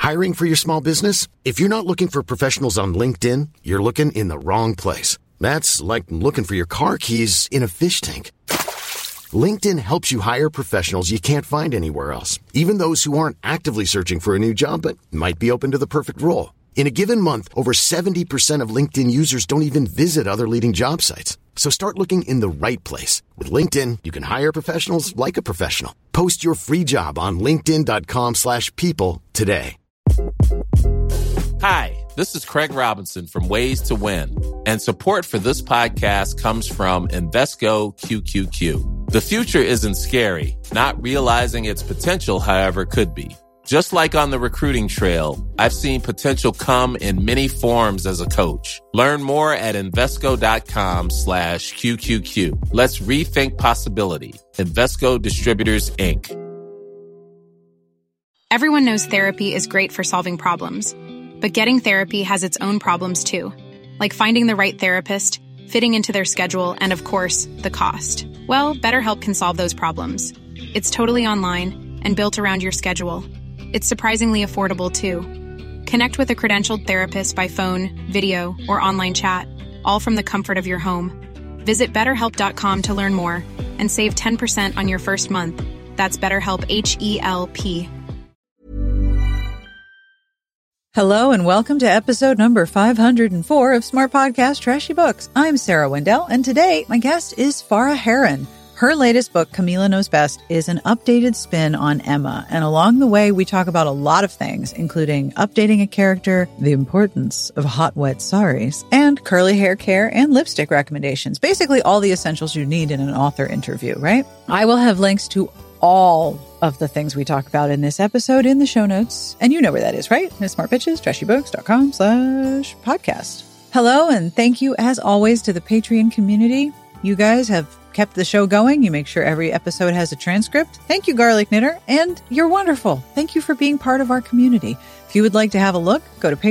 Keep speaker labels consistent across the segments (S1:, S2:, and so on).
S1: Hiring for your small business? If you're not looking for professionals on LinkedIn, you're looking in the wrong place. That's like looking for your car keys in a fish tank. LinkedIn helps you hire professionals you can't find anywhere else, even those who aren't actively searching for a new job but might be open to the perfect role. In a given month, over 70% of LinkedIn users don't even visit other leading job sites. So start looking in the right place. With LinkedIn, you can hire professionals like a professional. Post your free job on linkedin.com/people today.
S2: Hi, this is Craig Robinson from Ways to Win, and support for this podcast comes from Invesco QQQ. The future isn't scary. Not realizing its potential, however, could be. Just like on the recruiting trail, I've seen potential come in many forms as a coach. Learn more at Invesco.com/QQQ. Let's rethink possibility. Invesco Distributors, Inc.
S3: Everyone knows therapy is great for solving problems, but getting therapy has its own problems too, like finding the right therapist, fitting into their schedule, and of course, the cost. Well, BetterHelp can solve those problems. It's totally online and built around your schedule. It's surprisingly affordable, too. Connect with a credentialed therapist by phone, video, or online chat, all from the comfort of your home. Visit BetterHelp.com to learn more and save 10% on your first month. That's BetterHelp, H-E-L-P.
S4: Hello and welcome to episode number 504 of Smart Podcast Trashy Books. I'm Sarah Wendell, and today my guest is Farah Heron. Her latest book, Camila Knows Best, is an updated spin on Emma. And along the way, we talk about a lot of things, including updating a character, the importance of hot, wet saris, and curly hair care and lipstick recommendations. Basically, all the essentials you need in an author interview, right? I will have links to all of the things we talk about in this episode in the show notes. And you know where that is, right? It's smartpitches.trashybooks.com/podcast. Hello, and thank you, as always, to the Patreon community. You guys have kept the show going. You make sure every episode has a transcript. Thank you, Garlic Knitter. And you're wonderful. Thank you for being part of our community. If you would like to have a look, go to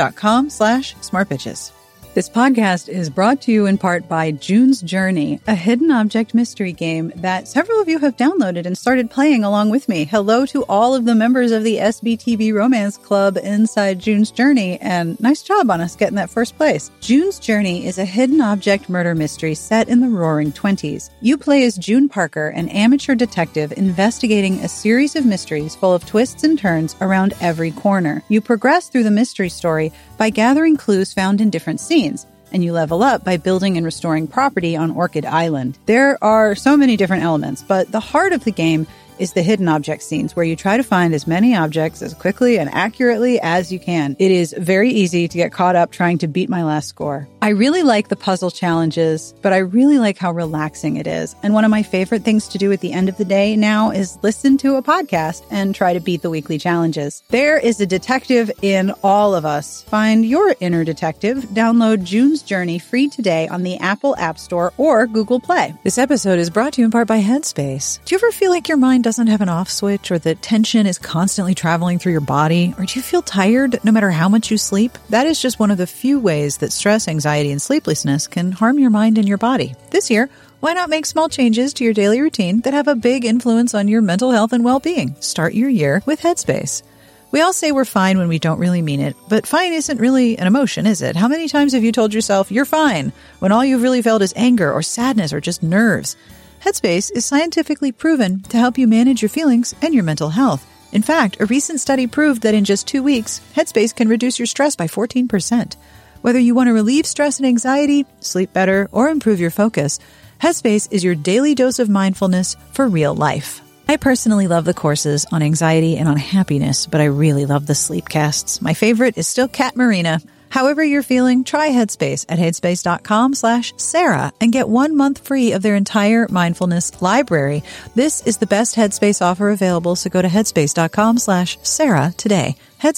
S4: patreon.com/smartbitches. This podcast is brought to you in part by June's Journey, a hidden object mystery game that several of you have downloaded and started playing along with me. Hello to all of the members of the SBTB Romance Club inside June's Journey, and nice job on us getting that first place. June's Journey is a hidden object murder mystery set in the Roaring Twenties. You play as June Parker, an amateur detective investigating a series of mysteries full of twists and turns around every corner. You progress through the mystery story by gathering clues found in different scenes, and you level up by building and restoring property on Orchid Island. There are so many different elements, but the heart of the game is the hidden object scenes, where you try to find as many objects as quickly and accurately as you can. It is very easy to get caught up trying to beat my last score. I really like the puzzle challenges, but I really like how relaxing it is. And one of my favorite things to do at the end of the day now is listen to a podcast and try to beat the weekly challenges. There is a detective in all of us. Find your inner detective. Download June's Journey free today on the Apple App Store or Google Play. This episode is brought to you in part by Headspace. Do you ever feel like your mind doesn't have an off switch, or the tension is constantly traveling through your body? Or do you feel tired no matter how much you sleep? That is just one of the few ways that stress, anxiety, and sleeplessness can harm your mind and your body. This year, why not make small changes to your daily routine that have a big influence on your mental health and well-being? Start your year with Headspace. We all say we're fine when we don't really mean it, but fine isn't really an emotion, is it? How many times have you told yourself you're fine when all you've really felt is anger or sadness or just nerves? Headspace is scientifically proven to help you manage your feelings and your mental health. In fact, a recent study proved that in just 2 weeks, Headspace can reduce your stress by 14%. Whether you want to relieve stress and anxiety, sleep better, or improve your focus, Headspace is your daily dose of mindfulness for real life. I personally love the courses on anxiety and on happiness, but I really love the sleep casts. My favorite is still Cat Marina. However you're feeling, try Headspace at headspace.com/Sarah and get 1 month free of their entire mindfulness library. This is the best Headspace offer available, so go to headspace.com/Sarah today.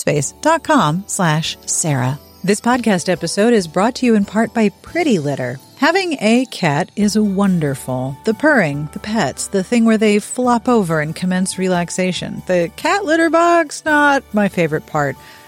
S4: Headspace.com/Sarah. This podcast episode is brought to you in part by Pretty Litter. Having a cat is wonderful. The purring, the pets, the thing where they flop over and commence relaxation. The cat litter box, not my favorite part.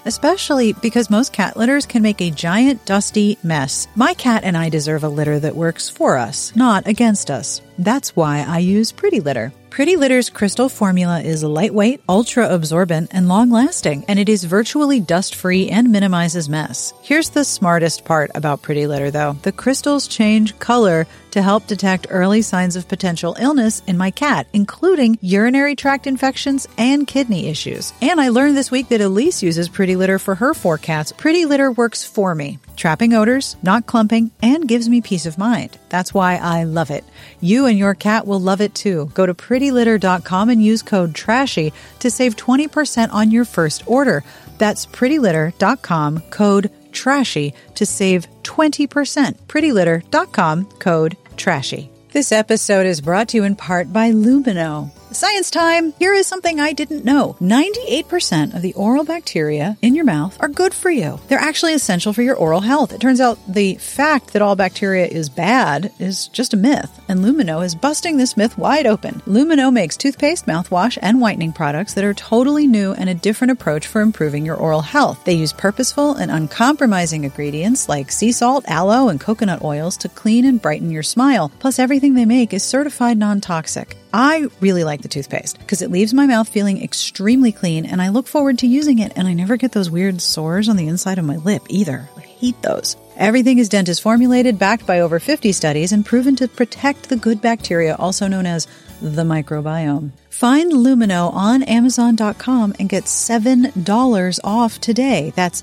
S4: especially because most cat litters can make a giant, dusty mess. My cat and I deserve a litter that works for us, not against us. That's why I use Pretty Litter. Pretty Litter's crystal formula is lightweight, ultra-absorbent, and long-lasting, and it is virtually dust-free and minimizes mess. Here's the smartest part about Pretty Litter, though. The crystals change color to help detect early signs of potential illness in my cat, including urinary tract infections and kidney issues. And I learned this week that Elise uses Pretty Litter for her 4 cats. Pretty Litter works for me, trapping odors, not clumping, and gives me peace of mind. That's why I love it. You and your cat will love it too. Go to prettylitter.com and use code TRASHY to save 20% on your first order. That's prettylitter.com, code TRASHY to save 20%. prettylitter.com, code TRASHY. This episode is brought to you in part by Lumino. Science time! Here is something I didn't know. 98% of the oral bacteria in your mouth are good for you. They're actually essential for your oral health. It turns out the fact that all bacteria is bad is just a myth, and Lumino is busting this myth wide open. Lumino makes toothpaste, mouthwash, and whitening products that are totally new and a different approach for improving your oral health. They use purposeful and uncompromising ingredients like sea salt, aloe, and coconut oils to clean and brighten your smile. Plus, everything they make is certified non-toxic. I really like the toothpaste because it leaves my mouth feeling extremely clean, and I look forward to using it, and I never get those weird sores on the inside of my lip either. I hate those. Everything is dentist formulated, backed by over 50 studies, and proven to protect the good bacteria, also known as the microbiome. Find Lumino on Amazon.com and get $7 off today. That's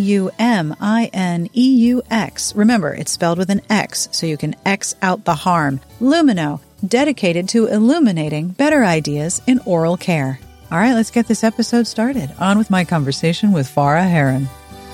S4: LUMINEUX. Remember, it's spelled with an X, so you can X out the harm. Lumino, dedicated to illuminating better ideas in oral care. All right, let's get this episode started. On with my conversation with Farah Heron.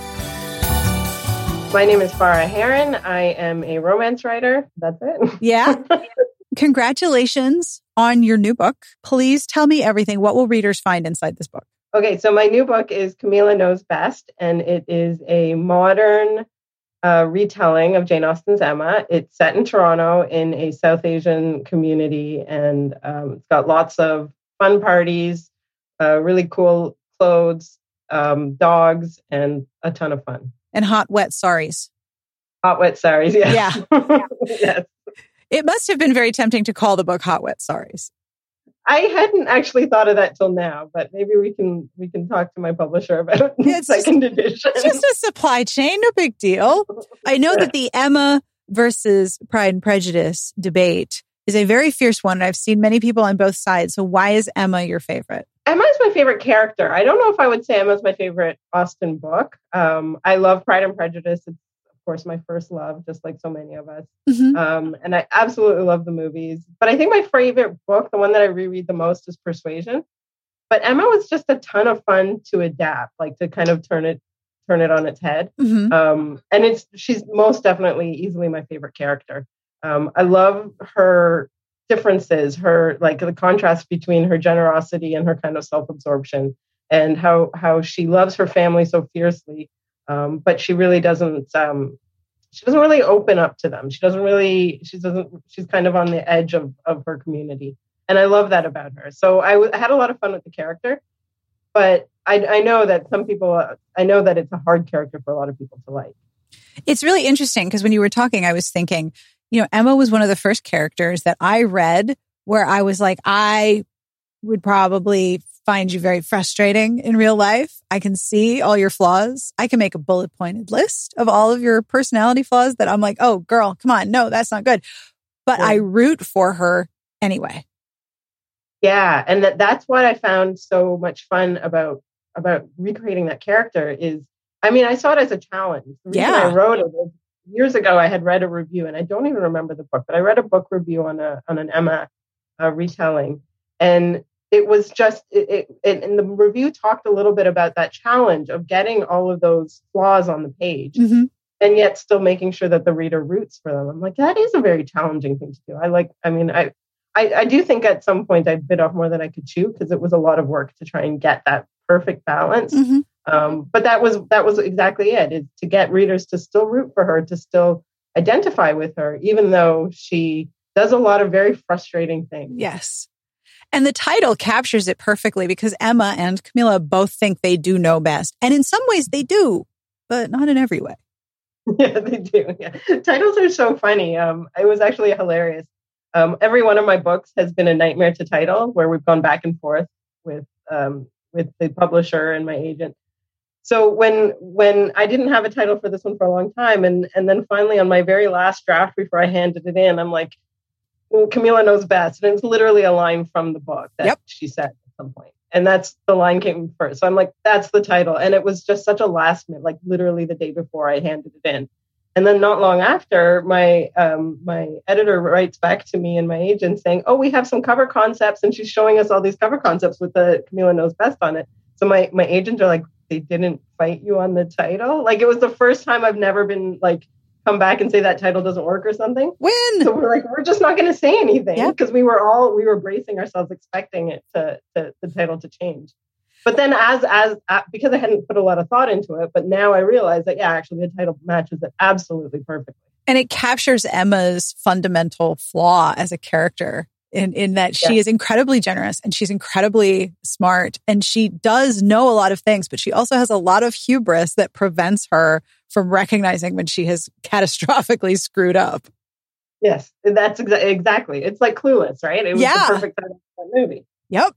S5: My name is Farah Heron. I am a romance writer. That's it.
S4: Yeah. Congratulations on your new book. Please tell me everything. What will readers find inside this book?
S5: Okay, so my new book is Camila Knows Best, and it is a modern retelling of Jane Austen's Emma. It's set in Toronto in a South Asian community, and it's got lots of fun parties, really cool clothes, dogs, and a ton of fun.
S4: And hot, wet saris.
S5: Hot, wet saris, yeah. Yes.
S4: It must have been very tempting to call the book Hot, Wet Saris.
S5: I hadn't actually thought of that till now, but maybe we can talk to my publisher about second edition.
S4: It's just a supply chain, no big deal. I know that the Emma versus Pride and Prejudice debate is a very fierce one, and I've seen many people on both sides. So why is Emma your favorite?
S5: Emma is my favorite character. I don't know if I would say Emma's my favorite Austen book. I love Pride and Prejudice. It's, of course, my first love, just like so many of us. Mm-hmm. And I absolutely love the movies. But I think my favorite book, the one that I reread the most, is Persuasion. But Emma was just a ton of fun to adapt, like to kind of turn it on its head. Mm-hmm. And she's most definitely easily my favorite character. I love her differences, her like the contrast between her generosity and her kind of self-absorption, and how she loves her family so fiercely. But she really doesn't. She doesn't really open up to them. She's kind of on the edge of her community, and I love that about her. So I had a lot of fun with the character, but I know that some people. I know that it's a hard character for a lot of people to like.
S4: It's really interesting because when you were talking, I was thinking, Emma was one of the first characters that I read where I was like, I would probably find you very frustrating in real life. I can see all your flaws. I can make a bullet pointed list of all of your personality flaws that I'm like, oh, girl, come on. No, that's not good. But I root for her anyway.
S5: Yeah. And that's what I found so much fun about recreating that character is, I saw it as a challenge. The reason I wrote it was years ago, I had read a review, and I don't even remember the book, but I read a book review on an Emma retelling. And it was just, and the review talked a little bit about that challenge of getting all of those flaws on the page, mm-hmm. and yet still making sure that the reader roots for them. I'm like, that is a very challenging thing to do. I do think at some point I bit off more than I could chew because it was a lot of work to try and get that perfect balance. Mm-hmm. But that was exactly it, is to get readers to still root for her, to still identify with her, even though she does a lot of very frustrating things.
S4: Yes. And the title captures it perfectly because Emma and Camilla both think they do know best. And in some ways they do, but not in every way.
S5: Yeah, they do. Yeah. Titles are so funny. It was actually hilarious. Every one of my books has been a nightmare to title, where we've gone back and forth with the publisher and my agent. So when I didn't have a title for this one for a long time, and then finally on my very last draft before I handed it in, I'm like, well, Camilla knows best. And it's literally a line from the book that she said at some point. And that's the line came first. So I'm like, that's the title. And it was just such a last minute, like literally the day before I handed it in. And then not long after, my editor writes back to me and my agent saying, oh, we have some cover concepts. And she's showing us all these cover concepts with the Camilla Knows Best on it. So my agents are like, they didn't fight you on the title? Like, it was the first time I've never been like, come back and say that title doesn't work or something.
S4: When?
S5: So we're like, we're just not going to say anything because we were bracing ourselves, expecting it to the title to change. But then because I hadn't put a lot of thought into it, but now I realize that, actually the title matches it absolutely perfectly. And
S4: it captures Emma's fundamental flaw as a character in that she is incredibly generous and she's incredibly smart and she does know a lot of things, but she also has a lot of hubris that prevents her from recognizing when she has catastrophically screwed up.
S5: Yes, that's exactly. It's like Clueless, right? It was the perfect title for that movie.
S4: Yep.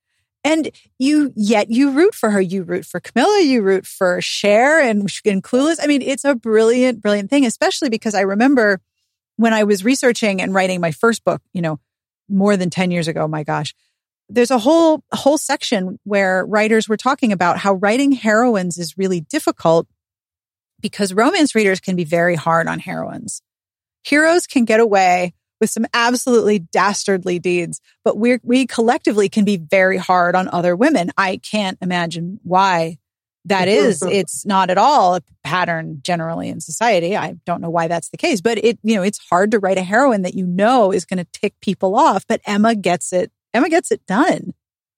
S4: And you root for her. You root for Camilla. You root for Cher and Clueless. I mean, it's a brilliant, brilliant thing, especially because I remember when I was researching and writing my first book, more than 10 years ago, my gosh, there's a whole section where writers were talking about how writing heroines is really difficult because romance readers can be very hard on heroines. Heroes can get away with some absolutely dastardly deeds, but we collectively can be very hard on other women. I can't imagine why that is. It's not at all a pattern generally in society. I don't know why that's the case, but it's hard to write a heroine that is going to tick people off, but Emma gets it. Emma gets it done.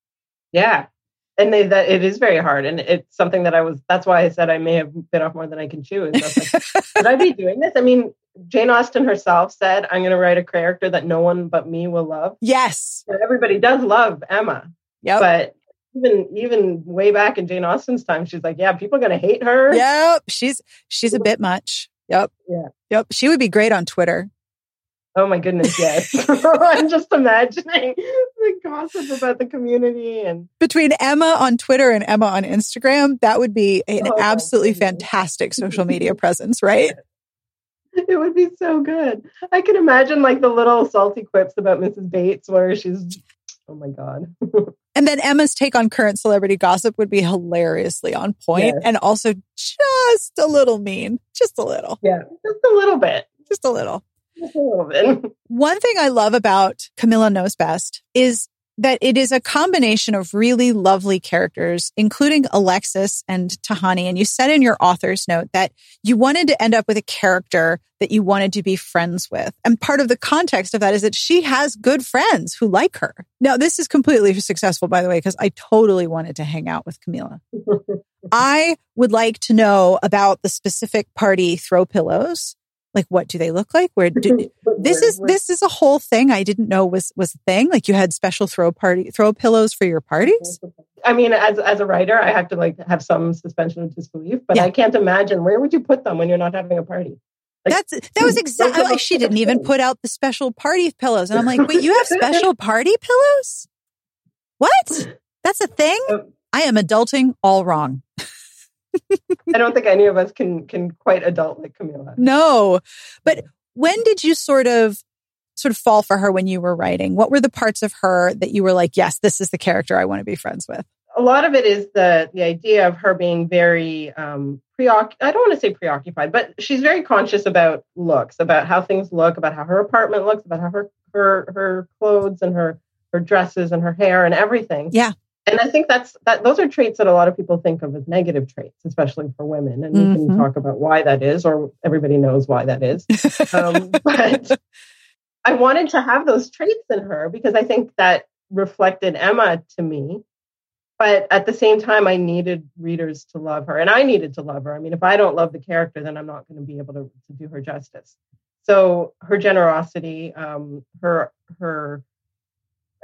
S4: Yeah. And that it is very hard. And it's something that's why I said I may have bit off more than I can chew. And so like, should I be doing this? I mean, Jane Austen herself said, I'm going to write a character that no one but me will love. Yes.
S5: And everybody does love Emma.
S4: Yep.
S5: But even way back in Jane Austen's time, she's like, people are going to hate her.
S4: Yep. She's a bit much. Yep.
S5: Yeah.
S4: Yep. She would be great on Twitter.
S5: Oh my goodness, yes. I'm just imagining the gossip about the community. And
S4: between Emma on Twitter and Emma on Instagram, that would be an absolutely fantastic social media presence, right?
S5: It would be so good. I can imagine like the little salty quips about Mrs. Bates where she's, oh my God.
S4: And then Emma's take on current celebrity gossip would be hilariously on point and also just a little mean. Just a little.
S5: Yeah, just a little bit.
S4: Just a little.
S5: Just a little bit.
S4: One thing I love about Camilla Knows Best is that it is a combination of really lovely characters, including Alexis and Tahani. And you said in your author's note that you wanted to end up with a character that you wanted to be friends with. And part of the context of that is that she has good friends who like her. Now, this is completely successful, by the way, because I totally wanted to hang out with Camilla. I would like to know about the specific party throw pillows. Like, what do they look like? This is a whole thing I didn't know was a thing. Like, you had special throw pillows for your parties.
S5: I mean, as a writer, I have to have some suspension of disbelief, but I can't imagine where would you put them when you're not having a party.
S4: Like, that was exactly like she didn't even put out the special party pillows, and I'm like, wait, you have special party pillows? What? That's a thing? I am adulting all wrong.
S5: I don't think any of us can quite adult like Camilla.
S4: No. But when did you sort of fall for her when you were writing? What were the parts of her that you were like, yes, this is the character I want to be friends with?
S5: A lot of it is the idea of her being very I don't want to say preoccupied, but she's very conscious about looks, about how things look, about how her apartment looks, about how her clothes and her dresses and her hair and everything.
S4: Yeah.
S5: And I think those are traits that a lot of people think of as negative traits, especially for women. And we can talk about why that is, or everybody knows why that is. But I wanted to have those traits in her because I think that reflected Emma to me. But at the same time, I needed readers to love her, and I needed to love her. I mean, if I don't love the character, then I'm not going to be able to do her justice. So her generosity, her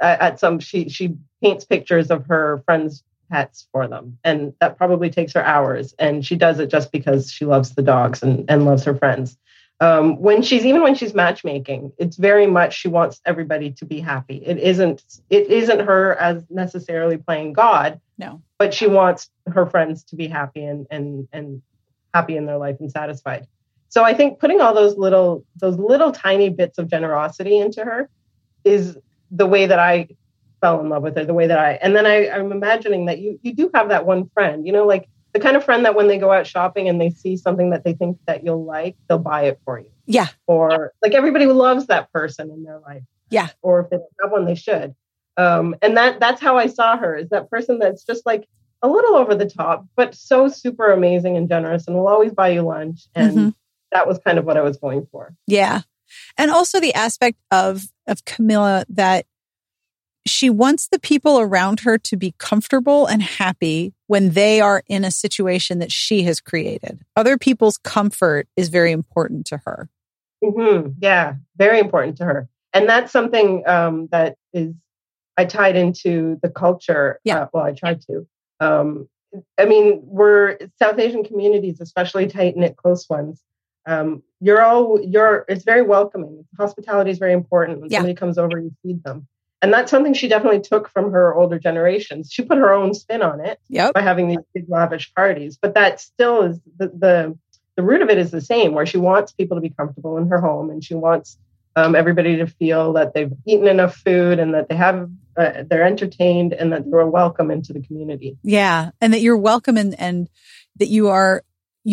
S5: she paints pictures of her friends' pets for them, and that probably takes her hours. And she does it just because she loves the dogs and loves her friends. When she's matchmaking, it's very much she wants everybody to be happy. It isn't her as necessarily playing God.
S4: No,
S5: but she wants her friends to be happy and happy in their life and satisfied. So I think putting all those little tiny bits of generosity into her is the way that I fell in love with her. And then I'm imagining that you do have that one friend, like the kind of friend that when they go out shopping and they see something that they think that you'll like, they'll buy it for you.
S4: Yeah.
S5: Or like everybody loves that person in their life.
S4: Yeah.
S5: Or if they don't have one, they should. And that's how I saw her, is that person that's just like a little over the top, but so super amazing and generous and will always buy you lunch. And that was kind of what I was going for.
S4: Yeah. And also the aspect of Camilla that she wants the people around her to be comfortable and happy when they are in a situation that she has created. Other people's comfort is very important to her.
S5: Mm-hmm. Yeah, very important to her. And that's something that is, I tied into the culture.
S4: Yeah.
S5: I tried to. We're South Asian communities, especially tight-knit, close ones. It's very welcoming. Hospitality is very important. When somebody comes over, you feed them. And that's something she definitely took from her older generations. She put her own spin on it by having these big lavish parties. But that still is the root of it is the same, where she wants people to be comfortable in her home, and she wants everybody to feel that they've eaten enough food and that they're entertained and that they're welcome into the community.
S4: Yeah, and that you're welcome and that you are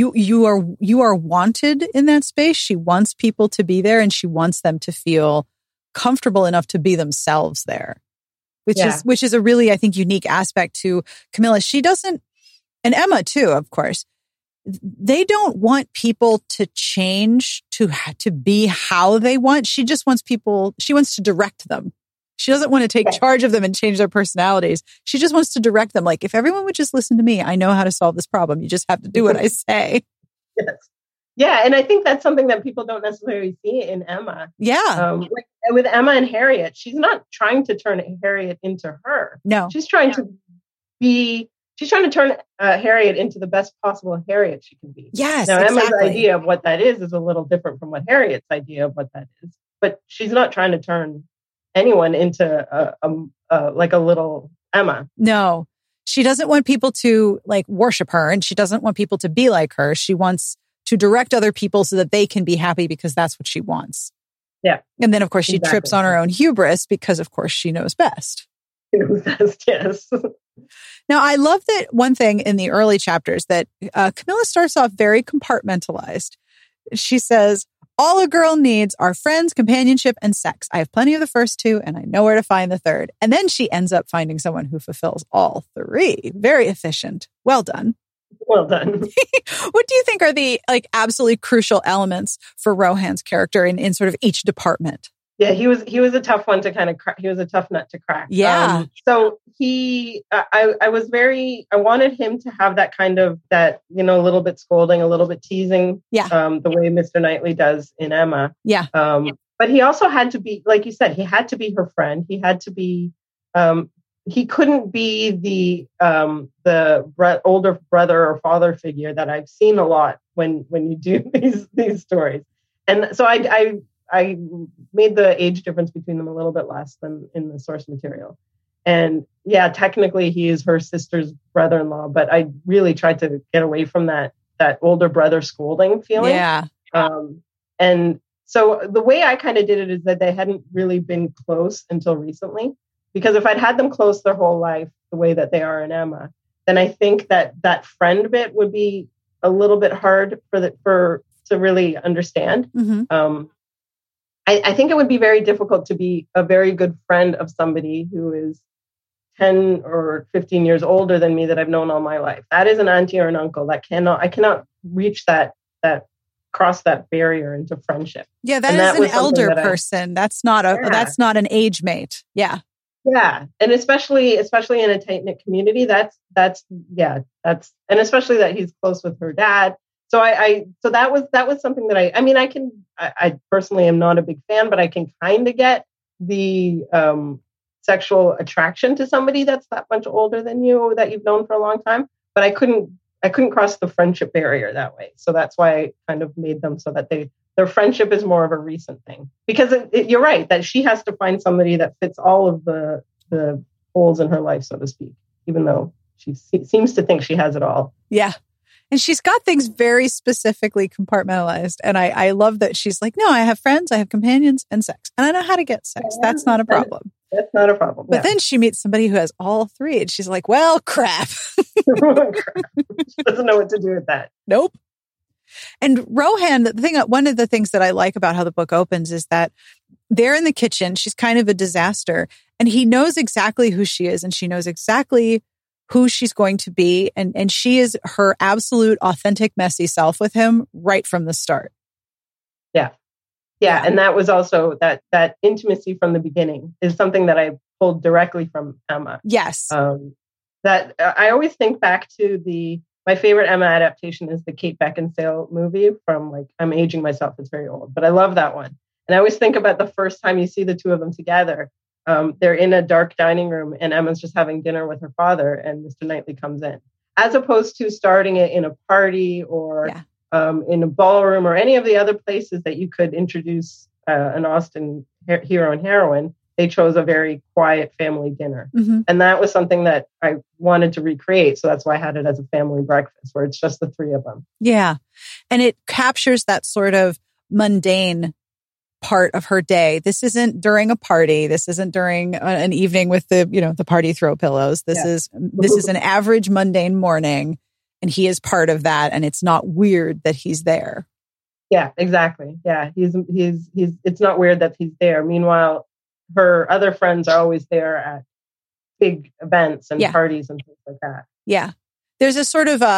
S4: wanted in that space. She wants people to be there, and she wants them to feel comfortable enough to be themselves there, which is a really, I think, unique aspect to Camilla. She doesn't, and Emma too, of course, they don't want people to change to be how they want. She just wants she wants to direct them. She doesn't want to take charge of them and change their personalities. She just wants to direct them. Like, if everyone would just listen to me, I know how to solve this problem. You just have to do what I say.
S5: Yes. Yeah, and I think that's something that people don't necessarily see in Emma.
S4: Yeah.
S5: With Emma and Harriet, she's not trying to turn Harriet into her.
S4: No.
S5: She's trying to turn Harriet into the best possible Harriet she can be.
S4: Yes,
S5: now,
S4: exactly.
S5: Emma's idea of what that is a little different from what Harriet's idea of what that is. But she's not trying to turn anyone into a little Emma.
S4: No. She doesn't want people to worship her, and she doesn't want people to be like her. She wants to direct other people so that they can be happy because that's what she wants.
S5: Yeah.
S4: And then, of course, she trips on her own hubris because, of course, she knows best.
S5: She knows best, yes.
S4: Now, I love that one thing in the early chapters that Camilla starts off very compartmentalized. She says, all a girl needs are friends, companionship, and sex. I have plenty of the first two, and I know where to find the third. And then she ends up finding someone who fulfills all three. Very efficient. Well done.
S5: Well done.
S4: What do you think are the absolutely crucial elements for Rohan's character in sort of each department?
S5: Yeah, he was a tough one to kind of crack. He was a tough nut to crack.
S4: Yeah.
S5: So I wanted him to have that kind of a little bit scolding, a little bit teasing.
S4: Yeah.
S5: The way Mr. Knightley does in Emma.
S4: Yeah.
S5: But he also had to be, like you said, he had to be her friend. He had to be. He couldn't be the older brother or father figure that I've seen a lot when you do these stories. And so I made the age difference between them a little bit less than in the source material. And yeah, technically he is her sister's brother-in-law, but I really tried to get away from that older brother scolding feeling.
S4: Yeah.
S5: And so the way I kind of did it is that they hadn't really been close until recently. Because if I'd had them close their whole life the way that they are in Emma, then I think that friend bit would be a little bit hard to really understand.
S4: Mm-hmm.
S5: I think it would be very difficult to be a very good friend of somebody who is 10 or 15 years older than me that I've known all my life. That is an auntie or an uncle. I cannot reach that cross that barrier into friendship.
S4: Yeah, that is an elder person. That's not an age mate. Yeah.
S5: Yeah. And especially in a tight-knit community, that's and especially that he's close with her dad. So so that was something that I personally am not a big fan, but I can kind of get the sexual attraction to somebody that's that much older than you, that you've known for a long time. But I couldn't cross the friendship barrier that way. So that's why I kind of made them so that their friendship is more of a recent thing. Because you're right, that she has to find somebody that fits all of the holes in her life, so to speak, even though she seems to think she has it all.
S4: Yeah. And she's got things very specifically compartmentalized. And I love that she's like, no, I have friends, I have companions, and sex. And I know how to get sex. That's not a problem.
S5: That's not a problem.
S4: But then she meets somebody who has all three. And she's like, well, crap.
S5: She doesn't know what to do with that.
S4: Nope. And Rohan, one of the things that I like about how the book opens is that they're in the kitchen. She's kind of a disaster. And he knows exactly who she is. And she knows exactly who she's going to be. And she is her absolute authentic, messy self with him right from the start.
S5: Yeah. And that was also that intimacy from the beginning is something that I pulled directly from Emma.
S4: Yes.
S5: That I always think back to my favorite Emma adaptation is the Kate Beckinsale movie from, like, I'm aging myself. It's very old, but I love that one. And I always think about the first time you see the two of them together. They're in a dark dining room and Emma's just having dinner with her father and Mr. Knightley comes in, as opposed to starting it in a party or in a ballroom or any of the other places that you could introduce an Austen hero and heroine. They chose a very quiet family dinner. Mm-hmm. And that was something that I wanted to recreate. So that's why I had it as a family breakfast where it's just the three of them. Yeah.
S4: And it captures that sort of mundane part of her day. This isn't during a party. This isn't during an evening with the party throw pillows. This is an average mundane morning, and he is part of that. And it's not weird that he's there.
S5: Yeah, exactly. Yeah, he's. It's not weird that he's there. Meanwhile, her other friends are always there at big events and parties and things like that.
S4: Yeah, there's a sort of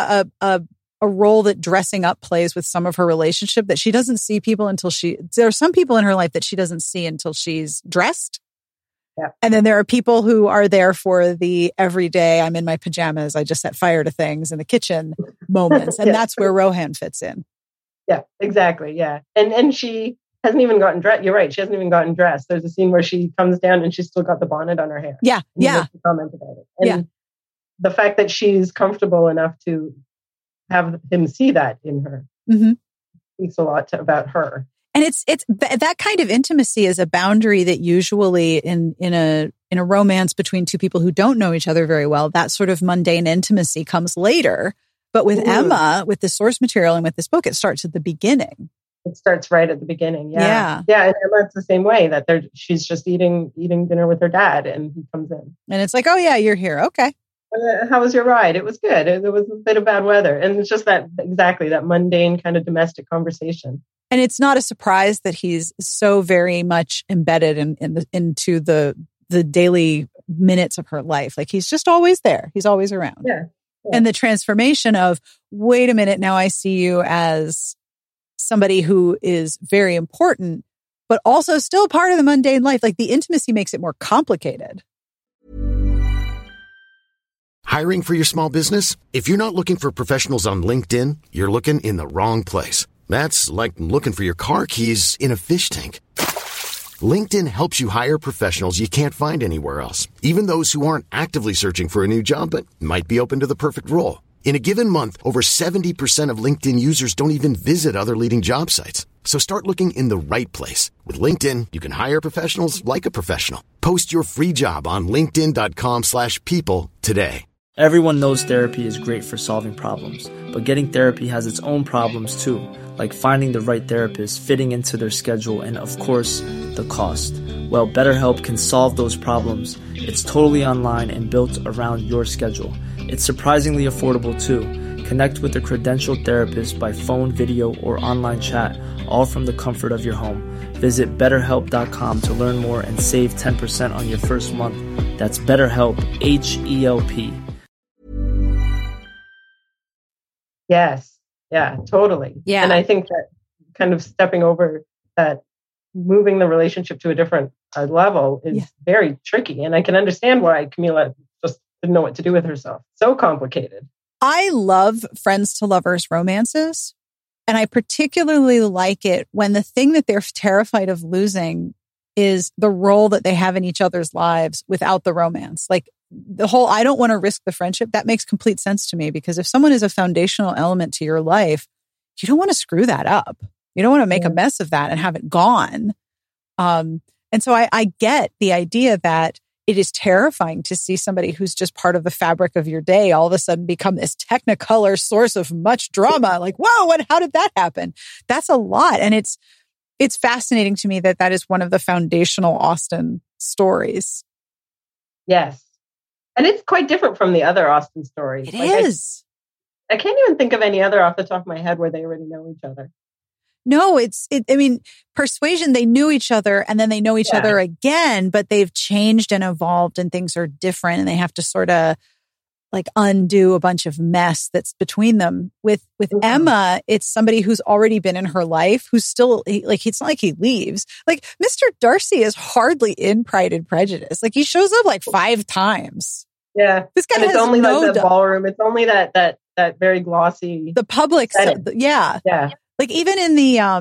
S4: a role that dressing up plays with some of her relationship, that she doesn't see people until there are some people in her life that she doesn't see until she's dressed. Yeah. And then there are people who are there for the everyday, I'm in my pajamas, I just set fire to things in the kitchen moments. And that's where Rohan fits in.
S5: Yeah, exactly. Yeah. And she hasn't even gotten dressed. You're right. She hasn't even gotten dressed. There's a scene where she comes down and she's still got the bonnet on her hair.
S4: Yeah. Yeah.
S5: Comment about it. And the fact that she's comfortable enough to have him see that in her speaks a lot about her.
S4: And it's that kind of intimacy is a boundary that usually in a romance between two people who don't know each other very well, that sort of mundane intimacy comes later. But with Emma, with the source material and with this book, it starts at the beginning.
S5: It starts right at the beginning. Yeah. And Emma's the same way, that she's just eating dinner with her dad and he comes in.
S4: And it's like, oh yeah, you're here. Okay.
S5: How was your ride? It was good. There was a bit of bad weather. And it's just that mundane kind of domestic conversation.
S4: And it's not a surprise that he's so very much embedded into the daily minutes of her life. Like, he's just always there. He's always around.
S5: Yeah.
S4: And the transformation of, wait a minute, now I see you as somebody who is very important, but also still part of the mundane life. Like, the intimacy makes it more complicated.
S1: Hiring for your small business? If you're not looking for professionals on LinkedIn, you're looking in the wrong place. That's like looking for your car keys in a fish tank. LinkedIn helps you hire professionals you can't find anywhere else, even those who aren't actively searching for a new job but might be open to the perfect role. In a given month, over 70% of LinkedIn users don't even visit other leading job sites. So start looking in the right place. With LinkedIn, you can hire professionals like a professional. Post your free job on linkedin.com/people today.
S6: Everyone knows therapy is great for solving problems, but getting therapy has its own problems too, like finding the right therapist, fitting into their schedule, and of course, the cost. Well, BetterHelp can solve those problems. It's totally online and built around your schedule. It's surprisingly affordable too. Connect with a credentialed therapist by phone, video, or online chat, all from the comfort of your home. Visit BetterHelp.com to learn more and save 10% on your first month. That's BetterHelp, H-E-L-P.
S5: Yes. Yeah, totally. Yeah. And I think that kind of stepping over that, moving the relationship to a different level is very tricky. And I can understand why Camila just didn't know what to do with herself. So complicated.
S4: I love friends to lovers romances. And I particularly like it when the thing that they're terrified of losing is the role that they have in each other's lives without the romance. Like the whole, I don't want to risk the friendship. That makes complete sense to me, because if someone is a foundational element to your life, you don't want to screw that up. You don't want to make a mess of that and have it gone. And so I get the idea that it is terrifying to see somebody who's just part of the fabric of your day all of a sudden become this technicolor source of much drama. Like, whoa, how did that happen? That's a lot. And it's fascinating to me that is one of the foundational Austen stories.
S5: Yes. And it's quite different from the other Austen stories.
S4: It is.
S5: I can't even think of any other off the top of my head where they already know each other.
S4: No, I mean, Persuasion, they knew each other and then they know each other again, but they've changed and evolved and things are different and they have to sort of like undo a bunch of mess that's between them. With Emma, it's somebody who's already been in her life, who's still like, it's not like he leaves. Like Mr. Darcy is hardly in Pride and Prejudice. Like he shows up like 5 times.
S5: Yeah.
S4: This guy
S5: it's only like the ballroom. It's only that very glossy.
S4: The public. Yeah. Like even in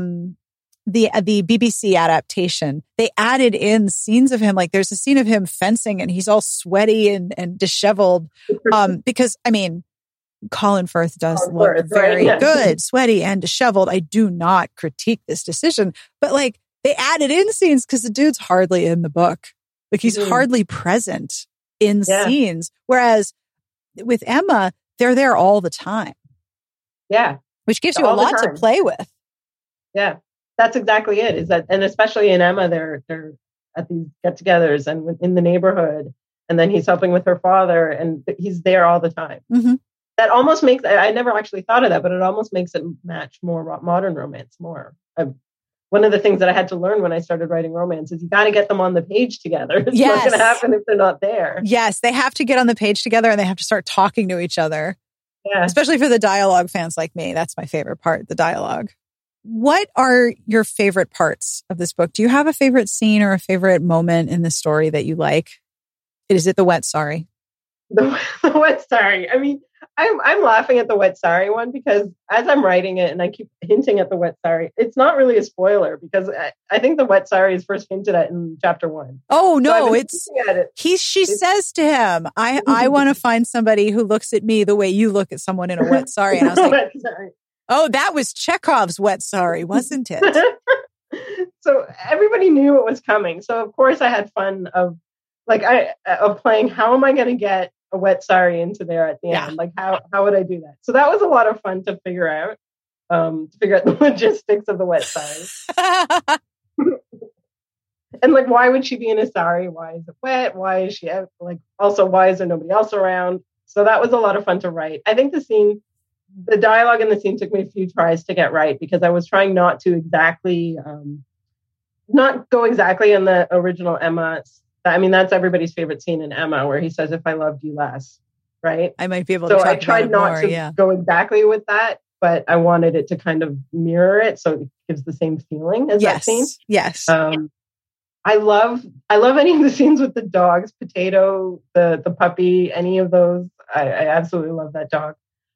S4: the BBC adaptation, they added in scenes of him. Like there's a scene of him fencing and he's all sweaty and disheveled. Because I mean, Colin Firth does look very good, sweaty and disheveled. I do not critique this decision, but like they added in scenes because the dude's hardly in the book. Like he's hardly present in scenes. Whereas with Emma, they're there all the time.
S5: Yeah.
S4: Which gives you a lot to play with.
S5: Yeah, that's exactly it. And especially in Emma, they're at these get-togethers and in the neighborhood, and then he's helping with her father, and he's there all the time. Mm-hmm. That almost makes, I never actually thought of that, but it almost makes it match more modern romance more. One of the things that I had to learn when I started writing romance is you got to get them on the page together. It's not going to happen if they're not there.
S4: Yes, they have to get on the page together and they have to start talking to each other. Yeah. Especially for the dialogue fans like me. That's my favorite part, the dialogue. What are your favorite parts of this book? Do you have a favorite scene or a favorite moment in the story that you like? Is it the wet sari?
S5: The wet sari. I mean, I'm laughing at the wet sari one because as I'm writing it and I keep hinting at the wet sari, it's not really a spoiler because I think the wet sari is first hinted at in chapter 1.
S4: Oh no, she says to him, I want to find somebody who looks at me the way you look at someone in a wet sari. And I was like, oh, that was Chekhov's wet sari, wasn't it?
S5: So everybody knew it was coming. So of course I had fun of playing, how am I going to get a wet sari into there at the end? Like how would I do that? So that was a lot of fun to figure out the logistics of the wet sari. And like, why would she be in a sari? Why is it wet? Why is she out? Like, also, why is there nobody else around? So that was a lot of fun to write. I think the dialogue in the scene took me a few tries to get right because I was trying not to exactly, not go exactly in the original Emma. I mean, that's everybody's favorite scene in Emma where he says, if I loved you less, right?
S4: I might be able to talk
S5: I tried not to go exactly with that, but I wanted it to kind of mirror it so it gives the same feeling as that scene.
S4: Yes.
S5: I love any of the scenes with the dogs, Potato, the puppy, any of those. I absolutely love that dog.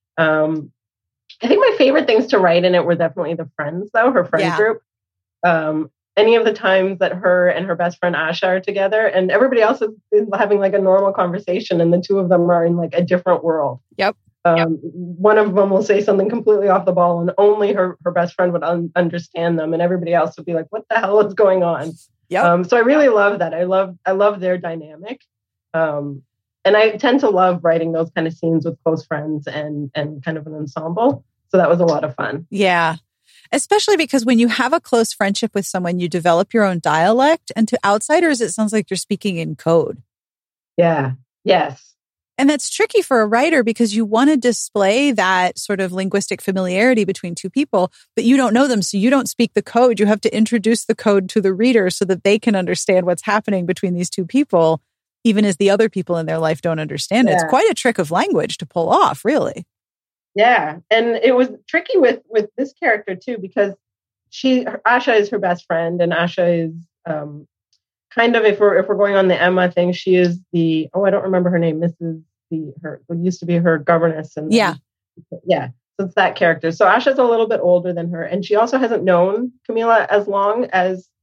S5: I think my favorite things to write in it were definitely the friends, though, her friend group. Any of the times that her and her best friend Asha are together and everybody else is having like a normal conversation and the two of them are in like a different world.
S4: Yep.
S5: One of them will say something completely off the ball and only her best friend would understand them and everybody else would be like, what the hell is going on? Yep. So I really love that. I love their dynamic. And I tend to love writing those kind of scenes with close friends and kind of an ensemble. So that was a lot of fun.
S4: Yeah. Especially because when you have a close friendship with someone, you develop your own dialect. And to outsiders, it sounds like you're speaking in code.
S5: Yeah. Yes.
S4: And that's tricky for a writer because you want to display that sort of linguistic familiarity between two people, but you don't know them. So you don't speak the code. You have to introduce the code to the reader so that they can understand what's happening between these two people, even as the other people in their life don't understand it. It's quite a trick of language to pull off, really.
S5: Yeah. And it was tricky with this character too, because Asha is her best friend and Asha is kind of, if we're going on the Emma thing, she is I don't remember her name. What used to be her governess. And
S4: yeah.
S5: So it's that character. So Asha's a little bit older than her. And she also hasn't known Camilla as long as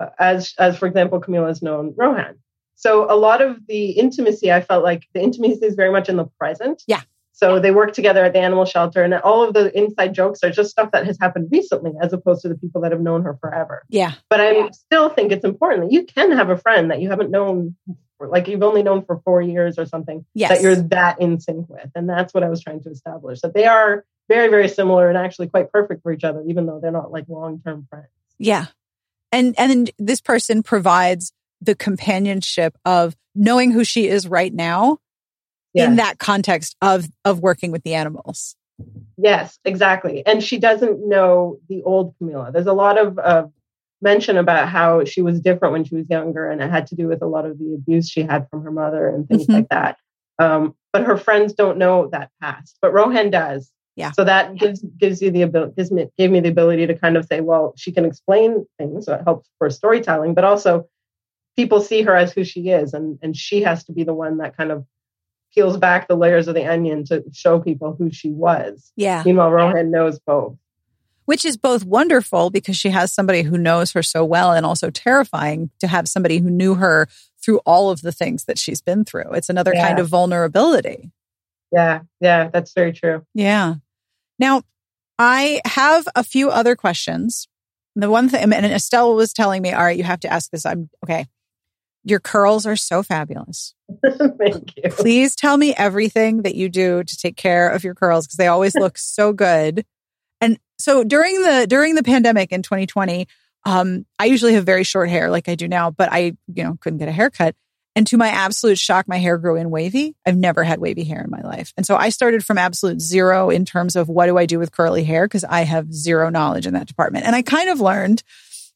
S5: as for example, Camila's known Rohan. So a lot of the intimacy, I felt like the intimacy is very much in the present.
S4: Yeah.
S5: So they work together at the animal shelter, and all of the inside jokes are just stuff that has happened recently, as opposed to the people that have known her forever.
S4: Yeah.
S5: But I still think it's important that you can have a friend that you haven't known, like you've only known for 4 years or something, that you're that in sync with. And that's what I was trying to establish, that they are very, very similar and actually quite perfect for each other, even though they're not like long-term friends.
S4: Yeah. And then this person provides the companionship of knowing who she is right now. Yes. In that context of working with the animals.
S5: Yes, exactly. And she doesn't know the old Camila. There's a lot of mention about how she was different when she was younger, and it had to do with a lot of the abuse she had from her mother and things like that. But her friends don't know that past, but Rohan does.
S4: Yeah.
S5: So that gives you the ability, gave me the ability to kind of say, well, she can explain things, so it helps for storytelling, but also people see her as who she is, and she has to be the one that kind of peels back the layers of the onion to show people who she was.
S4: Yeah.
S5: Meanwhile, Rohan knows both.
S4: Which is both wonderful because she has somebody who knows her so well, and also terrifying to have somebody who knew her through all of the things that she's been through. It's another kind of vulnerability.
S5: Yeah. Yeah, that's very true.
S4: Yeah. Now, I have a few other questions. The one thing, and Estelle was telling me, all right, you have to ask this. Okay. Your curls are so fabulous.
S5: Thank you.
S4: Please tell me everything that you do to take care of your curls, because they always look so good. And so during the pandemic in 2020, I usually have very short hair like I do now, but I couldn't get a haircut. And to my absolute shock, my hair grew in wavy. I've never had wavy hair in my life. And so I started from absolute zero in terms of what do I do with curly hair, because I have zero knowledge in that department. And I kind of learned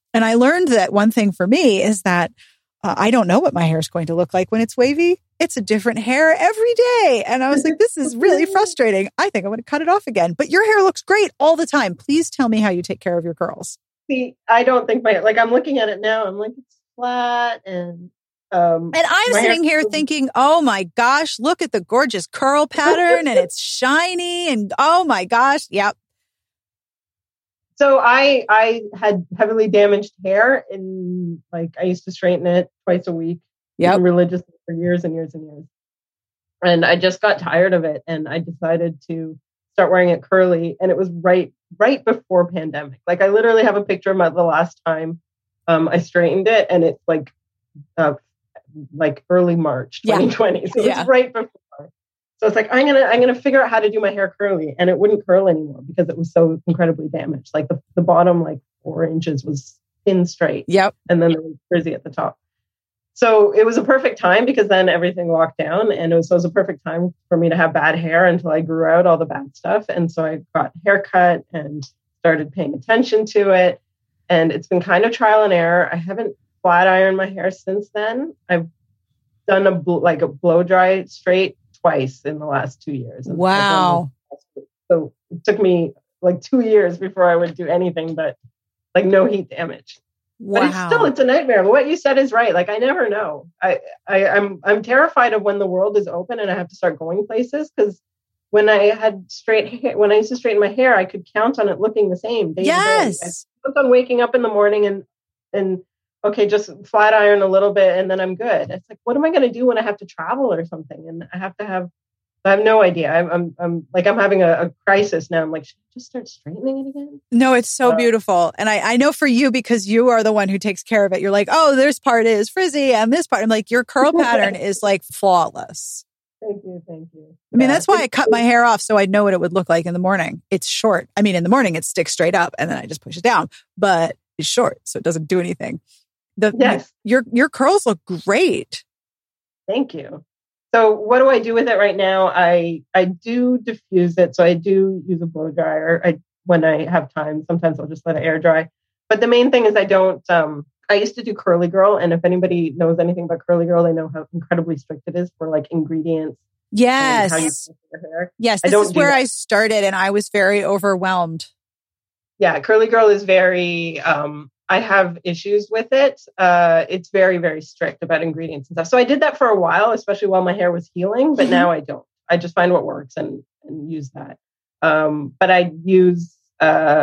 S4: that one thing for me is that I don't know what my hair is going to look like when it's wavy. It's a different hair every day. And I was like, this is really frustrating. I think I want to cut it off again. But your hair looks great all the time. Please tell me how you take care of your curls.
S5: See, I don't think I'm looking at it now. I'm like, it's flat and
S4: I'm sitting here thinking, oh my gosh, look at the gorgeous curl pattern and it's shiny and oh my gosh. Yep.
S5: So I had heavily damaged hair, and I used to straighten it twice a week, religiously for years and years and years. And I just got tired of it, and I decided to start wearing it curly. And it was right before pandemic. I literally have a picture of the last time I straightened it, and it's early March 2020. So it was right before. So it's I'm gonna figure out how to do my hair curly, and it wouldn't curl anymore because it was so incredibly damaged. The bottom 4 inches was thin straight.
S4: Yep.
S5: And then there was frizzy at the top. So it was a perfect time because then everything locked down, and it was a perfect time for me to have bad hair until I grew out all the bad stuff. And so I got a haircut and started paying attention to it. And it's been kind of trial and error. I haven't flat ironed my hair since then. I've done a blow dry straight twice in the last 2 years.
S4: Wow.
S5: So it took me 2 years before I would do anything but no heat damage.
S4: Wow.
S5: But it's a nightmare. What you said is right. I never know. I'm terrified of when the world is open and I have to start going places, because when I had straight hair, when I used to straighten my hair, I could count on it looking the same day to day. I kept on waking up in the morning and okay, just flat iron a little bit and then I'm good. It's what am I going to do when I have to travel or something? And I have no idea. I'm having a crisis now. I'm should I just start straightening it again?
S4: No, it's so beautiful. And I know for you, because you are the one who takes care of it. You're oh, this part is frizzy and this part. I'm your curl pattern is flawless.
S5: Thank you.
S4: I mean, that's why I cut my hair off, so I'd know what it would look like in the morning. It's short. I mean, in the morning it sticks straight up and then I just push it down, but it's short, so it doesn't do anything.
S5: Yes.
S4: Your curls look great.
S5: Thank you. So what do I do with it right now? I do diffuse it. So I do use a blow dryer when I have time. Sometimes I'll just let it air dry. But the main thing is I don't, I used to do Curly Girl. And if anybody knows anything about Curly Girl, they know how incredibly strict it is for ingredients.
S4: Yes.
S5: How you put your hair.
S4: Yes. This is where I started and I was very overwhelmed.
S5: Yeah. Curly Girl is very, I have issues with it. It's very, very strict about ingredients and stuff. So I did that for a while, especially while my hair was healing, but now I don't. I just find what works and use that. But I use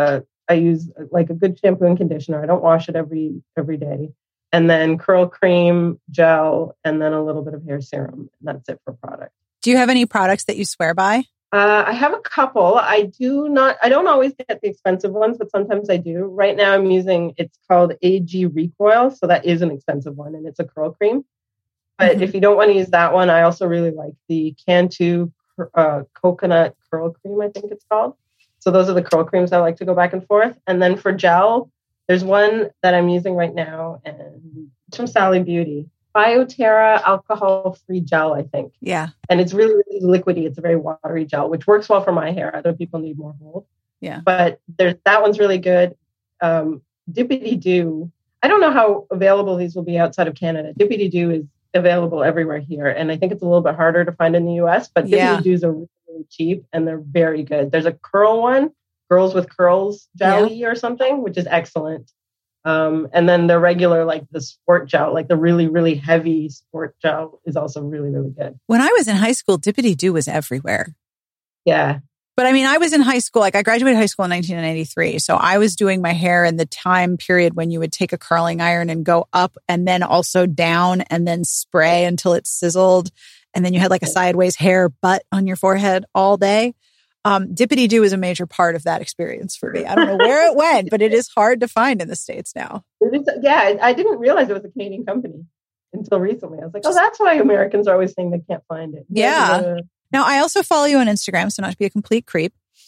S5: I use like a good shampoo and conditioner. I don't wash it every day. And then curl cream, gel, and then a little bit of hair serum. And that's it for product.
S4: Do you have any products that you swear by?
S5: I have a couple. I don't always get the expensive ones, but sometimes I do. Right now I'm using, it's called AG Recoil. So that is an expensive one and it's a curl cream. But if you don't want to use that one, I also really like the Cantu coconut curl cream, I think it's called. So those are the curl creams I like to go back and forth. And then for gel, there's one that I'm using right now and it's from Sally Beauty. BioTerra alcohol-free gel, I think.
S4: Yeah.
S5: And it's really, really liquidy. It's a very watery gel, which works well for my hair. Other people need more hold.
S4: Yeah.
S5: But that one's really good. Dippity Doo. I don't know how available these will be outside of Canada. Dippity Doo is available everywhere here. And I think it's a little bit harder to find in the US, but Dippity Doos are really, really cheap and they're very good. There's a curl one, Girls with Curls jelly or something, which is excellent. And then the regular, like the sport gel, like the really, really heavy sport gel is also really, really good.
S4: When I was in high school, Dippity Doo was everywhere.
S5: Yeah.
S4: But I mean, I was in high school, like I graduated high school in 1993. So I was doing my hair in the time period when you would take a curling iron and go up and then also down and then spray until it sizzled. And then you had like a sideways hair butt on your forehead all day. Dippity Doo is a major part of that experience for me. I don't know where it went, but it is hard to find in the States now.
S5: Yeah, I didn't realize it was a Canadian company until recently. I was like, oh, that's why Americans are always saying they can't find it.
S4: Yeah. Now, I also follow you on Instagram, so not to be a complete creep.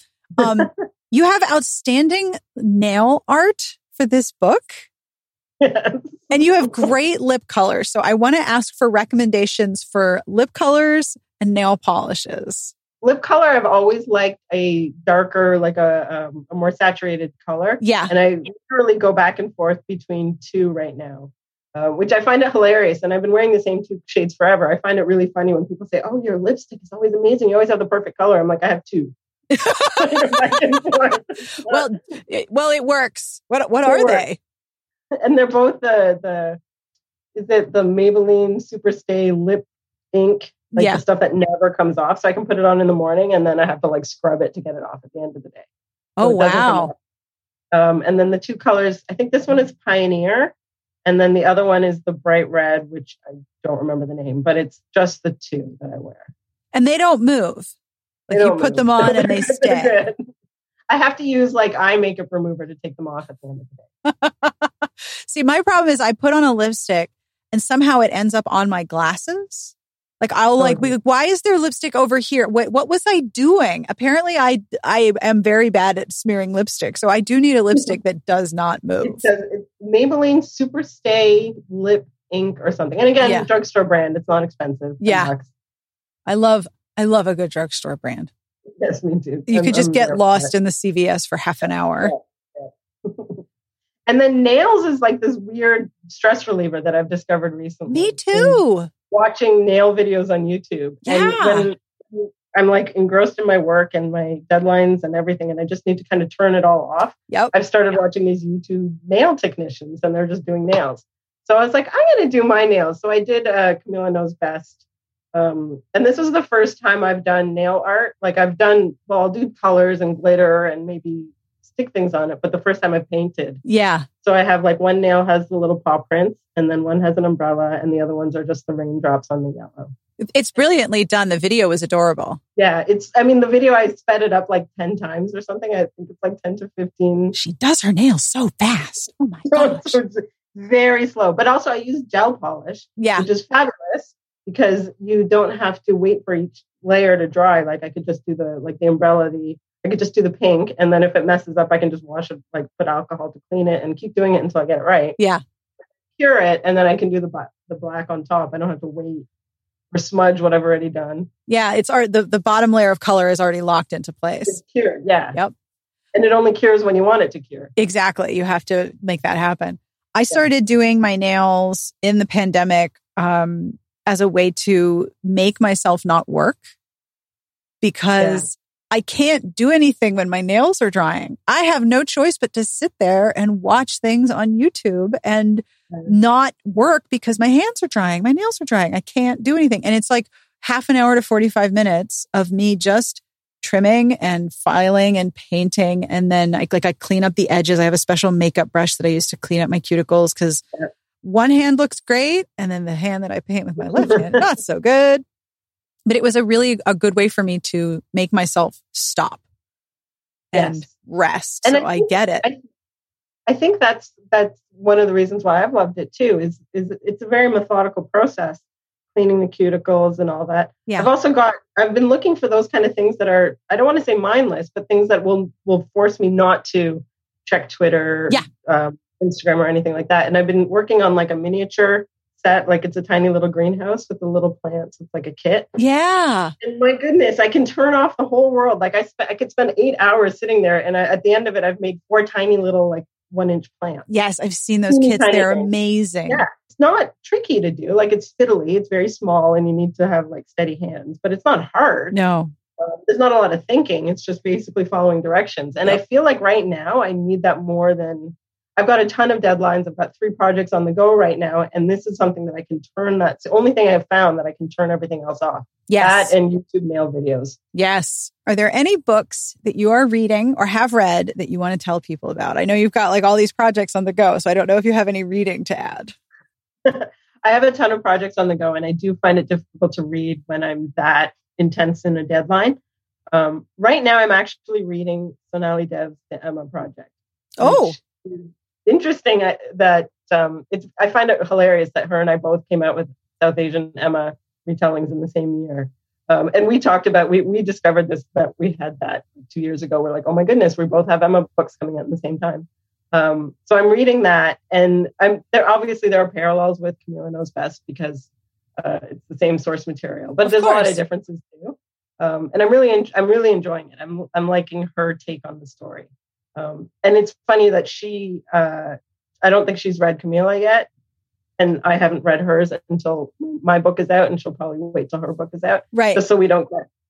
S4: You have outstanding nail art for this book.
S5: Yes.
S4: And you have great lip colors. So I want to ask for recommendations for lip colors and nail polishes.
S5: Lip color, I've always liked a darker, like a more saturated color.
S4: Yeah.
S5: And I literally go back and forth between two right now. Which I find it hilarious. And I've been wearing the same two shades forever. I find it really funny when people say, oh, your lipstick is always amazing. You always have the perfect color. I'm like, I have two.
S4: Well, it works. What are they?
S5: And they're both the Maybelline Superstay lip ink, like the stuff that never comes off. So I can put it on in the morning and then I have to like scrub it to get it off at the end of the day.
S4: Oh, wow.
S5: And then the two colors, I think this one is Pioneer. And then the other one is the bright red, which I don't remember the name, but it's just the two that I wear.
S4: And they don't move. Like you put them on and they stay.
S5: I have to use like eye makeup remover to take them off at the end of the day.
S4: See, my problem is I put on a lipstick and somehow it ends up on my glasses. Like I'll why is there lipstick over here? What was I doing? Apparently I am very bad at smearing lipstick. So I do need a lipstick that does not move.
S5: It says it's Maybelline Superstay lip ink or something. And again, drugstore brand. It's not expensive.
S4: Yeah. I love a good drugstore brand.
S5: Yes, me too.
S4: You could just get lost in the CVS for half an hour.
S5: Yeah. And then nails is like this weird stress reliever that I've discovered recently.
S4: Me too.
S5: Watching nail videos on YouTube.
S4: Yeah.
S5: And when I'm like engrossed in my work and my deadlines and everything, and I just need to kind of turn it all off.
S4: Yep.
S5: I've started watching these YouTube nail technicians and they're just doing nails. So I was like, I'm going to do my nails. So I did Camilla Knows Best. And this was the first time I've done nail art. Like I'll do colors and glitter and maybe stick things on it. But the first time I painted.
S4: Yeah.
S5: So I have like one nail has the little paw prints and then one has an umbrella and the other ones are just the raindrops on the yellow.
S4: It's brilliantly done. The video was adorable.
S5: Yeah. The video, I sped it up like 10 times or something. I think it's like 10 to 15.
S4: She does her nails so fast. Oh my gosh.
S5: So it's very slow. But also I use gel polish, which is fabulous because you don't have to wait for each layer to dry. Like I could just do the umbrella, I could just do the pink. And then if it messes up, I can just wash it, like put alcohol to clean it and keep doing it until I get it right.
S4: Yeah.
S5: Cure it. And then I can do the black on top. I don't have to wait or smudge what I've already done.
S4: Yeah. It's the bottom layer of color is already locked into place.
S5: It's cured. Yeah.
S4: Yep.
S5: And it only cures when you want it to cure.
S4: Exactly. You have to make that happen. I started doing my nails in the pandemic as a way to make myself not work because I can't do anything when my nails are drying. I have no choice but to sit there and watch things on YouTube and not work because my hands are drying. My nails are drying. I can't do anything. And it's like half an hour to 45 minutes of me just trimming and filing and painting. And then I clean up the edges. I have a special makeup brush that I use to clean up my cuticles because one hand looks great. And then the hand that I paint with my left hand, not so good. But it was a good way for me to make myself stop and rest. And so I get it.
S5: I think that's one of the reasons why I've loved it too, is it's a very methodical process, cleaning the cuticles and all that. Yeah. I've been looking for those kind of things that are, I don't want to say mindless, but things that will force me not to check Twitter, Instagram or anything like that. And I've been working on like a miniature set, like it's a tiny little greenhouse with the little plants. It's like a kit.
S4: Yeah.
S5: And my goodness, I can turn off the whole world. Like I could spend 8 hours sitting there, and at the end of it, I've made 4 tiny little like 1-inch plants.
S4: Yes, I've seen those kits. They're amazing.
S5: Yeah, it's not tricky to do. Like it's fiddly. It's very small, and you need to have like steady hands. But it's not hard.
S4: No.
S5: There's not a lot of thinking. It's just basically following directions. And I feel like right now I need that more than. I've got a ton of deadlines. I've got 3 projects on the go right now. And this is something that I can turn. That's the only thing I've found that I can turn everything else off.
S4: Yes.
S5: That and YouTube mail videos.
S4: Yes. Are there any books that you are reading or have read that you want to tell people about? I know you've got like all these projects on the go, so I don't know if you have any reading to add.
S5: I have a ton of projects on the go, and I do find it difficult to read when I'm that intense in a deadline. Right now, I'm actually reading Sonali Dev's The Emma Project.
S4: Oh.
S5: Interesting that I find it hilarious that her and I both came out with South Asian Emma retellings in the same year. And we talked about, we discovered this, that we had that 2 years ago. We're like, oh my goodness, we both have Emma books coming out at the same time. So I'm reading that, and there are parallels with Camilla Knows Best because it's the same source material, but there's a lot of differences too. And I'm really enjoying it. I'm liking her take on the story. And it's funny that I don't think she's read Camilla yet. And I haven't read hers until my book is out, and she'll probably wait till her book is out.
S4: Right.
S5: Just so we don't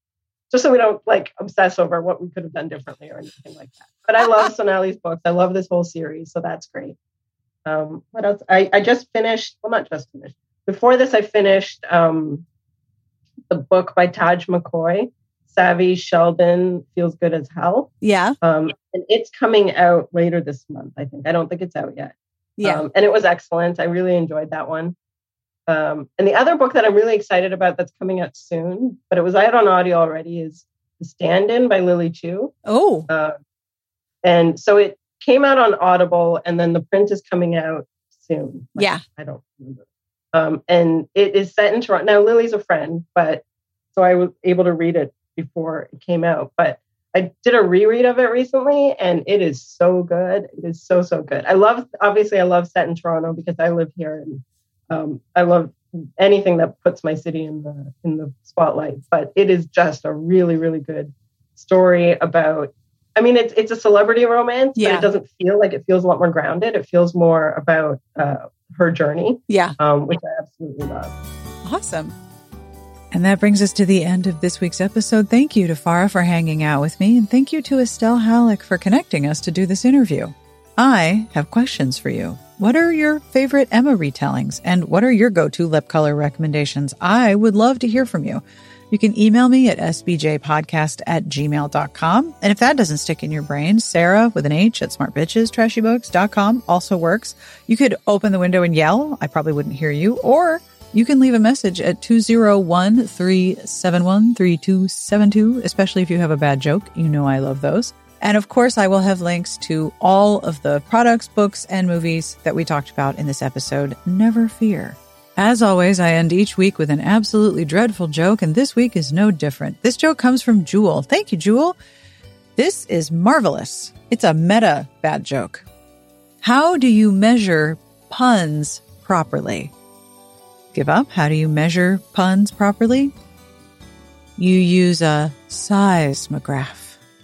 S5: like obsess over what we could have done differently or anything like that. But I love Sonali's books. I love this whole series. So that's great. What else? I just finished, well, not just finished. Before this, I finished the book by Taj McCoy, Savvy Sheldon Feels Good as Hell.
S4: Yeah.
S5: And it's coming out later this month, I think. I don't think it's out yet.
S4: Yeah.
S5: And it was excellent. I really enjoyed that one. And the other book that I'm really excited about that's coming out soon, but it was out on audio already, is The Stand-In by Lily Chu.
S4: Oh.
S5: And so it came out on Audible, and then the print is coming out soon. I don't remember. And it is set in Toronto. Now, Lily's a friend, but so I was able to read it before it came out. But I did a reread of it recently, and it is so good. It is so, so good. I love set in Toronto because I live here, and I love anything that puts my city in the spotlight. But it is just a really, really good story about, I mean, it's a celebrity romance, but it doesn't feel like it. Feels a lot more grounded. It feels more about her journey, which I absolutely love.
S4: Awesome. And that brings us to the end of this week's episode. Thank you to Farah for hanging out with me, and thank you to Estelle Halleck for connecting us to do this interview. I have questions for you. What are your favorite Emma retellings, and what are your go-to lip color recommendations? I would love to hear from you. You can email me at sbjpodcast@gmail.com. And if that doesn't stick in your brain, Sarah with an H at smartbitchestrashybooks.com also works. You could open the window and yell. I probably wouldn't hear you. Or you can leave a message at 201-371-3272, especially if you have a bad joke. You know I love those. And of course, I will have links to all of the products, books, and movies that we talked about in this episode. Never fear. As always, I end each week with an absolutely dreadful joke, and this week is no different. This joke comes from Jewel. Thank you, Jewel. This is marvelous. It's a meta bad joke. How do you measure puns properly? Give up? How do you measure puns properly? You use a seismograph.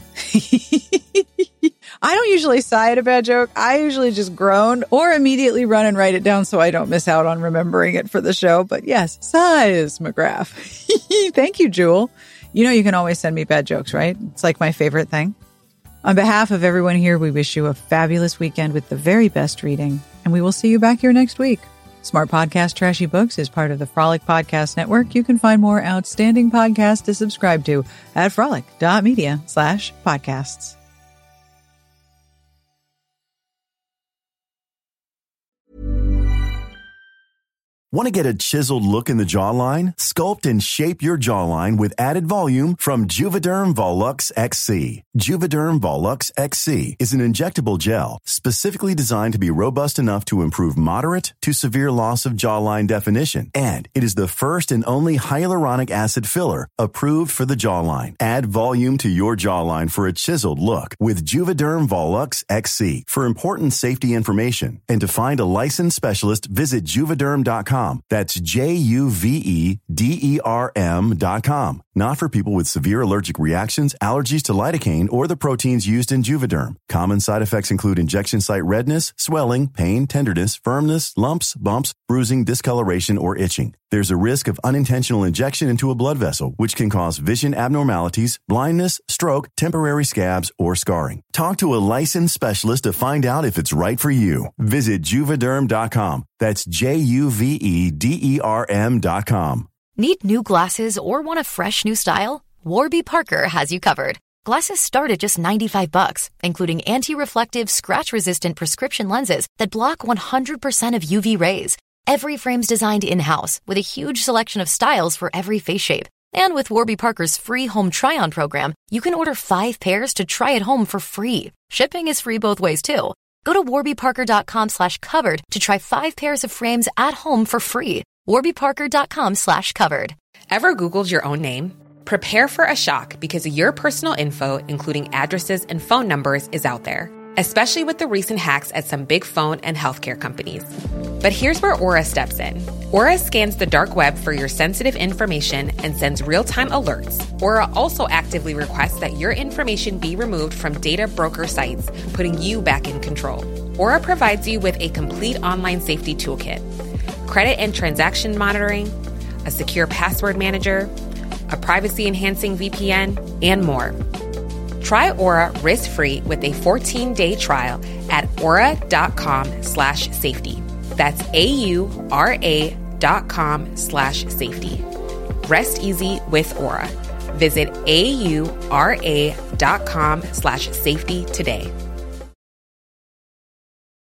S4: I don't usually sigh at a bad joke. I usually just groan or immediately run and write it down so I don't miss out on remembering it for the show. But yes, seismograph. Thank you, Jewel. You know you can always send me bad jokes, right? It's like my favorite thing. On behalf of everyone here, we wish you a fabulous weekend with the very best reading, and we will see you back here next week. Smart Podcast Trashy Books is part of the Frolic Podcast Network. You can find more outstanding podcasts to subscribe to at frolic.media/podcasts.
S7: Want to get a chiseled look in the jawline? Sculpt and shape your jawline with added volume from Juvederm Volux XC. Juvederm Volux XC is an injectable gel specifically designed to be robust enough to improve moderate to severe loss of jawline definition. And it is the first and only hyaluronic acid filler approved for the jawline. Add volume to your jawline for a chiseled look with Juvederm Volux XC. For important safety information and to find a licensed specialist, visit Juvederm.com. That's Juvederm.com. Not for people with severe allergic reactions, allergies to lidocaine, or the proteins used in Juvederm. Common side effects include injection site redness, swelling, pain, tenderness, firmness, lumps, bumps, bruising, discoloration, or itching. There's a risk of unintentional injection into a blood vessel, which can cause vision abnormalities, blindness, stroke, temporary scabs, or scarring. Talk to a licensed specialist to find out if it's right for you. Visit Juvederm.com. That's Juvederm.com.
S8: Need new glasses or want a fresh new style? Warby Parker has you covered. Glasses start at just $95, including anti-reflective, scratch-resistant prescription lenses that block 100% of UV rays. Every frame's designed in-house with a huge selection of styles for every face shape. And with Warby Parker's free home try-on program, you can order 5 pairs to try at home for free. Shipping is free both ways, too. Go to warbyparker.com/covered to try 5 pairs of frames at home for free. warbyparker.com/covered.
S9: Ever Googled your own name? Prepare for a shock because your personal info, including addresses and phone numbers, is out there, especially with the recent hacks at some big phone and healthcare companies. But here's where Aura steps in. Aura scans the dark web for your sensitive information and sends real-time alerts. Aura also actively requests that your information be removed from data broker sites, putting you back in control. Aura provides you with a complete online safety toolkit, credit and transaction monitoring, a secure password manager, a privacy-enhancing VPN, and more. Try Aura risk-free with a 14-day trial at aura.com/safety. That's AURA.com/safety. Rest easy with Aura. Visit AURA.com/safety today.